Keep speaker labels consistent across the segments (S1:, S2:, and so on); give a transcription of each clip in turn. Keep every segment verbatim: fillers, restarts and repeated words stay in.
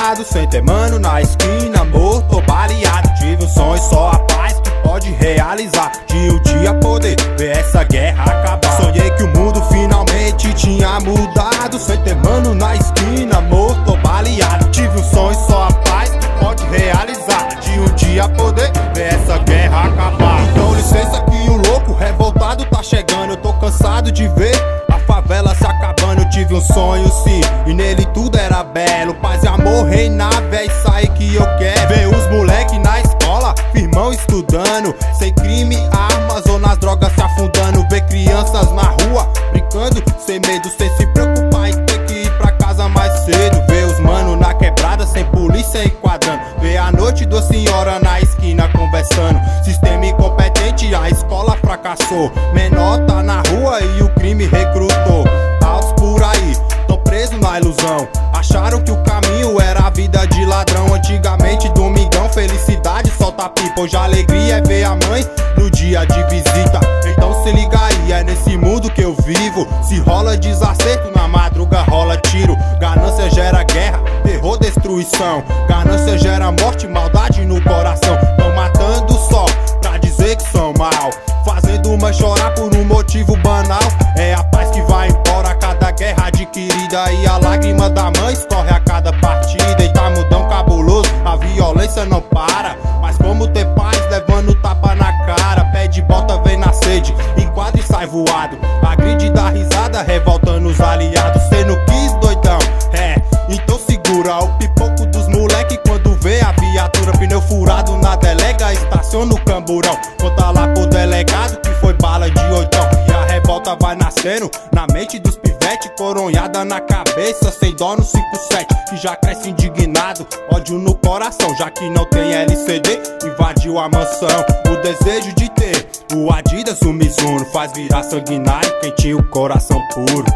S1: mudado, sem ter mano na esquina, morto ou baleado. Tive um sonho, só a paz que pode realizar, de um dia poder ver essa guerra acabar. Sonhei que o mundo finalmente tinha mudado, sem ter mano na esquina, morto ou baleado. Tive um sonho, só a paz que pode realizar, de um dia poder ver essa guerra acabar. Então licença que o louco revoltado tá chegando, eu tô cansado de ver a favela se acabando. Eu tive um sonho sim, e nele tudo era belo, paz e amor reinava, é isso aí que eu quero. Ver os moleque na escola, firmão estudando, sem crime, armas ou nas drogas se afundando. Ver crianças na rua, brincando, sem medo, sem se preocupar em ter que ir pra casa mais cedo. Ver os mano na quebrada, sem polícia enquadrando. Ver a noite duas senhoras na esquina conversando. Sistema incompetente, a escola fracassou. Menor tá na rua e o crime recrutou. Aos por aí, tão preso na ilusão. Acharam que o caminho era a vida de ladrão. Antigamente domingão, felicidade solta pipa. Hoje a alegria é ver a mãe no dia de visita. Então se liga aí, é nesse mundo que eu vivo. Se rola desacerto, na madruga rola tiro. Ganância gera guerra, terror, destruição. Ganância gera morte, maldade no coração. Tão matando só pra dizer que são mal, fazendo uma chorar por um motivo banal. É a paz que vai embora a cada guerra adquirida, e a lágrima da mãe escorre a cada partida. E tá mudão cabuloso, a violência não para. Mas como ter paz levando tapa na cara? Pede bota, vem na sede, enquadra e sai voado. Agride e dá risada, revoltando os aliados. Cê não quis, doidão? É, então segura o pipoco dos moleque quando vê a viatura. Pneu furado na delega, estaciona o camburão. Conta lá pro delegado que foi bala de oitão. E a revolta vai nascendo na mente dos pivete, coronhada na cabeça, sem dó no cinco sete. Que já cresce indignado, ódio no coração. Já que não tem L C D, invadiu a mansão. O desejo de ter o Adidas, o Mizuno, faz virar sanguinário quem tinha o coração puro.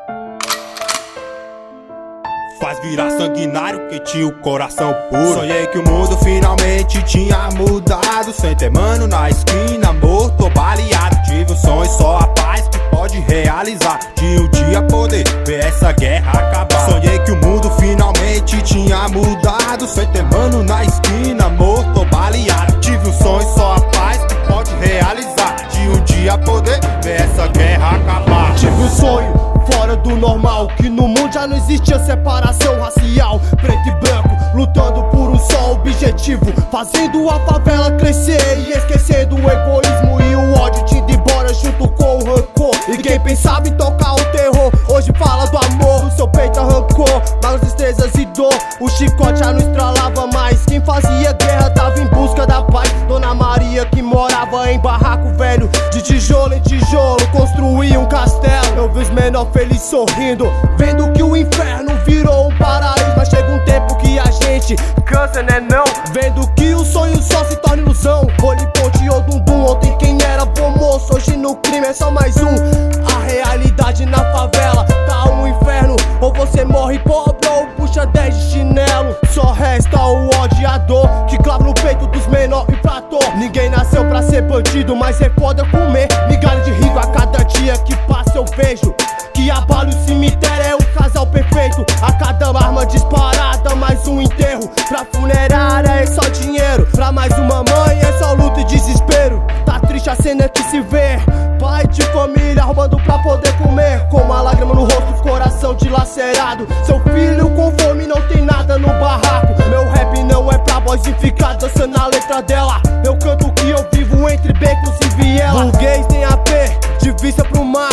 S1: Faz virar sanguinário quem tinha o coração puro. Sonhei que o mundo finalmente tinha mudado, sem ter mano na esquina, morto ou baleado. Tive um sonho, só a paz que pode realizar, de um dia poder ver essa guerra acabar. Sonhei que o mundo finalmente tinha mudado, sem ter mano na esquina, morto ou baleado. Tive um sonho, só a paz que pode realizar, de um dia poder ver essa guerra acabar.
S2: Tive um sonho fora do normal, que no mundo já não existia separação racial. Preto e branco, lutando por um só objetivo, fazendo a favela crescer e esquecendo o egoísmo e o ódio, te indo embora junto com o rancor. E quem pensava em tocar o terror, hoje fala do amor. O seu peito arrancou, mas tristezas e dor, o chicote já não estralava mais. Quem fazia guerra tava em busca da paz. Dona Maria que morava em barraco velho, de tijolo em tijolo, construía um castelo. Eu vi os menor feliz sorrindo, vendo que o inferno virou um paraíso. Mas chega um tempo que a gente cansa, né não? Vendo que o sonho só se torna ilusão. Olhe ponte ou dundum, ontem quem era bom moço, hoje no crime é só mais um. A realidade na favela tá um inferno, ou você morre pobre ou puxa dez de chinelo. Só resta o ódio e a dor que clava no peito dos menor e platô. Ninguém nasceu pra ser bandido, mas é foda comer migalha de rico. A cada dia que passa eu vejo que abala o cemitério, é o casal perfeito. A cada arma disparada, mais um enterro. Pra funerária é só dinheiro, pra mais uma mãe é só luta e desespero. Tá triste a cena que se vê, pai de família roubando pra poder comer, com uma lágrima no rosto, coração dilacerado. Seu filho com fome, não tem nada no barraco. Meu rap não é pra voz e ficar dançando a letra dela. Eu canto o que eu vivo entre becos e viela. Burguês tem A P, de vista pro mar.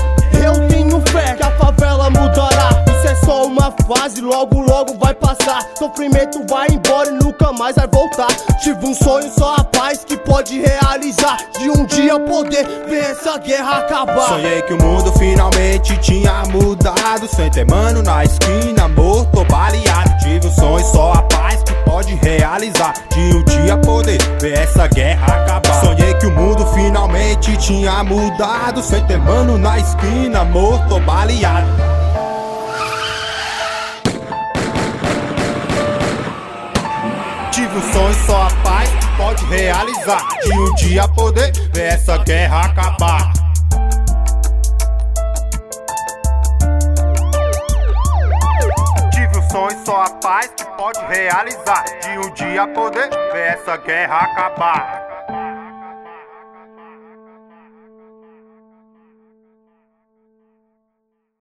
S2: Eu tenho fé que a favela mudará. Isso é só uma fase, logo logo vai passar. Sofrimento vai embora e nunca mais vai voltar. Tive um sonho, só a paz que pode realizar, de um dia poder ver essa guerra acabar.
S1: Sonhei que o mundo finalmente tinha mudado, sem ter mano na esquina, morto ou baleado. Tive um sonho, só a paz que pode realizar, de um dia poder ver essa guerra acabar. Sonhei que o mundo finalmente tinha mudado, sem ter mano na esquina, morto ou baleado. Tive um sonho, só a paz que pode realizar, de um dia poder ver essa guerra acabar. Tive um sonhos, só a paz que pode realizar. De um dia poder ver essa guerra acabar.